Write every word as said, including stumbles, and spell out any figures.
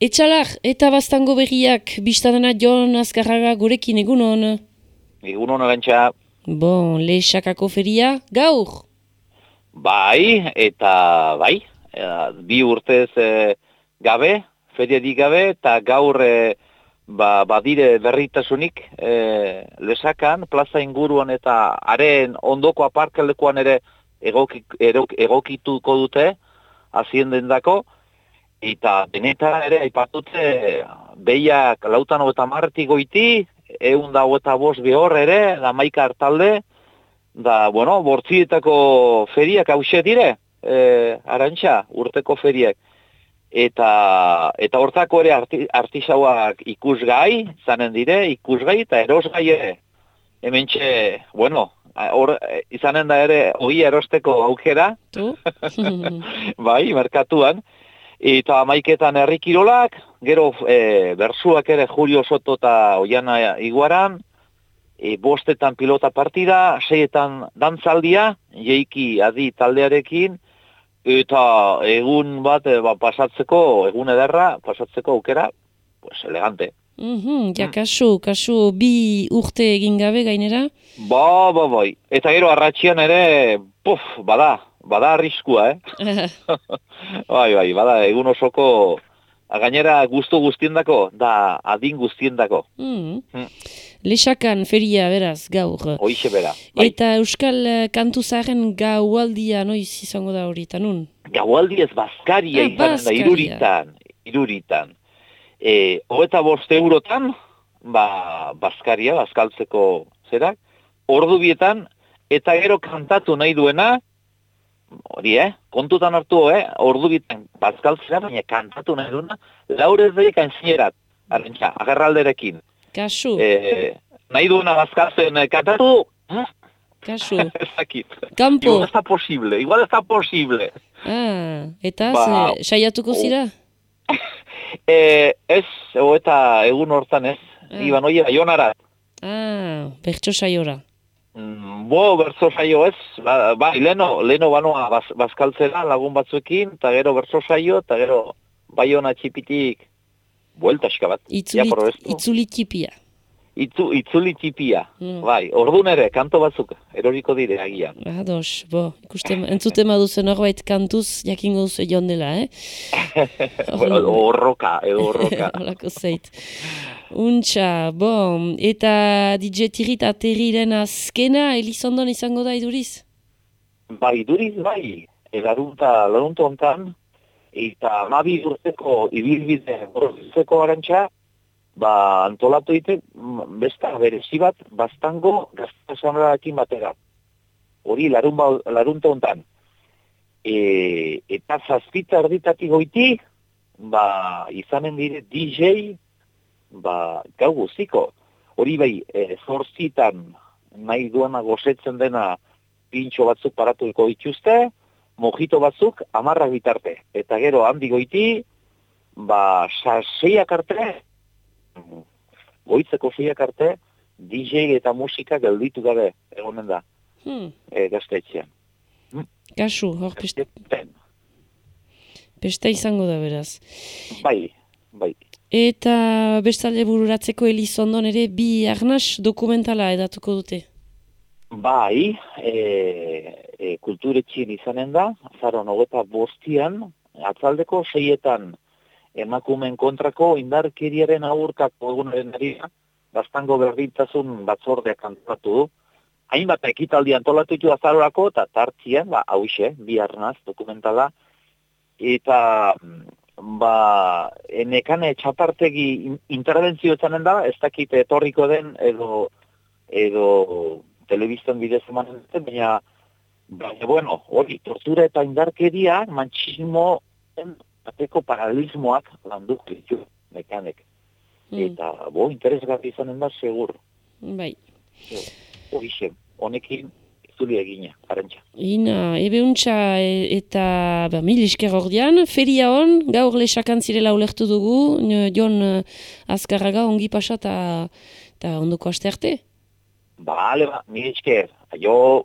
Etxalar, eta baztango berriak, biztadena Jon Azkarraga gurekin egunon. Egunon arantxa. Bon, lehesakako feria, gaur? Bai, eta bai, e, bi urtez e, gabe, feriadik gabe, eta gaur e, ba, badire berritasunik e, lesakan, plaza inguruan eta haren ondoko aparkalekuan ere egokik, erok, egokituko dute, hazienden dako, eta deneta ere aipatute behiak lautan eta marretik goiti, egun da eta bost behor ere, da maika hartalde, da, bueno, bortzietako feriak hause dire, e, arantxa, urteko feriak. Eta eta hortako ere arti, artisauak ikusgai, zanen dire, ikusgai eta erosgai ere. Hementxe, bueno, hor, izanen da ere, hori erosteko aukera, bai, merkatuan. Eta amaiketan herrikirolak, gero e, bersuak ere Julio Soto eta Oiana Iguaran, e, bostetan pilota partida, seietan dantzaldia, jeiki adi taldearekin, eta egun bat e, ba, pasatzeko, egun ederra, pasatzeko aukera, pues elegante. Mm-hmm, ja, kasu, kasu, bi urte egin gabe gainera? Ba, ba, bai. Eta gero arratxian ere, puf, bada, bada arriskua, eh? bai, bai, bada, egun osoko, gainera guztu guztiendako, da adin guztiendako. Mm. Mm. Lesakan feria, beraz, gaur. Hoixe bera. Bai. Eta Euskal Kantu Zaharren gaualdia noiz izango da hori, tanun? Gaualdi ez bazkaria ah, izanen da, iruritan, iruritan. E, Hoeta bost eurotan, ba, bazkaria, bazkaltzeko zerak, ordu bietan, eta gero kantatu nahi duena, hori, eh, kontutan hartu, eh, ordu bietan bazkaltzera, baina kantatu nahi duena, laurez daik antzinerat, arantxa, agerralderekin. Kasu. E, nahi duena bazkaltzen kantatu, hm? Kasu. Ezakit. Kampo. Igual ez da posible, igual ez da posible. Ah, eta ba, ze, saiatuko zira? E, ez, eta egun hortan ez, ah. Iban oie, Ionarat. Ah, bertso saiora. Mm, bo, bertso saio ez, ba, ba leno, leno banoa baz, bazkaltzera lagun batzuekin, eta gero bertso saio, eta gero Baiona txipitik bueltaxka bat. Itzuli, itzuli txipia. Itzu, itzuli txipia, mm. Bai, ordun ere, kanto batzuk, eroriko dire agian. Ados, bo, ikusten, entzuten baduzen horbait kantuz, jakingo duzu egon dela, eh? Horroka, edo horroka. Horako zeit. Untxa, bo, eta D J Tirrit aterriren azkena, Elizondon izango da iduriz? Bai, iduriz, bai, larunta, larunta ontan, eta mabi urteko ibilbide urteko arantxa, ba, antolatu ditu, besta berezi bat, baztango gaztasamarakin batera. Hori, larun ba, larunta hontan. E, eta zazpita erditatik goiti, ba, izanen dire D J, ba, gau guztiko. Hori bai, e, zortzitan nahi duena gozetzen dena pintxo batzuk paratuko dituzte, mojito batzuk amarrak bitarte. Eta gero handi goiti, ba, seiak arte, goitzeko seiak arte, D J eta musika gelditu gabe, egonen da, hmm. e, gaztetxean. Hmm? Kasu, hor peste... Pesta izango da beraz. Bai, bai. Eta bestalde bururatzeko Elizondon ere bi arnas dokumentala edatuko dute? Bai, e, e, kulturetxien izanen da, azaron hogeta bostian, atzaldeko seietan, emakumen kontrako indarkeriaren aurkako egunaren eria, baztango berdintasun batzordeak antolatu du. Hainbat ekitaldi antolatu ditu azarorako, eta tartzian, ba, hauxe, bi arnaz dokumentala, eta, ba, nekane txapartegi interbentzio etzanen da, ez dakit etorriko den, edo, edo telebistan bidez emanen duten, baina, baina, bueno, hori, tortura eta indarkeria, mantxismo, bateko paralelismoak landu ditu mekanek. Mm. Eta, bo, interesgarri izanen da, segur. Bai. Horixe, honekin itzuli egina, arantxa. Ina, ebe untxa eta ba, mil esker ordean, feria hon, gaur lesakan zirela ulertu dugu, Jon Azkarraga ongi pasa eta ondoko aste arte? Bale, ba, mil esker, aio.